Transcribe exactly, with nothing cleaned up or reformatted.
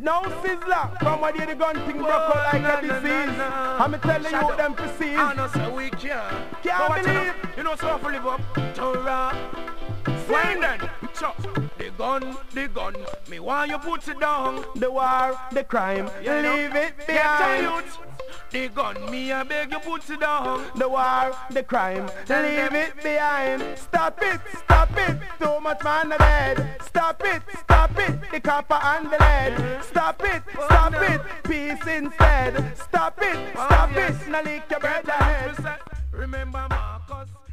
No sizzler, from where the gun thing broke out like a disease. I'm telling you them to see. I know so we can't. Can't believe. You know so I live up to rap. When then, chop the gun, the gun. Me want you put it down. The war, the crime, You know, leave it Get behind. your youth. The gun, me I beg you put it down. The war, the crime, leave it behind. Stop it, stop it, too much man are dead. Stop it, stop it, the copper and the lead. Stop it, stop it, peace instead. Stop it, stop it, now lick your bread ahead. Remember Marcus.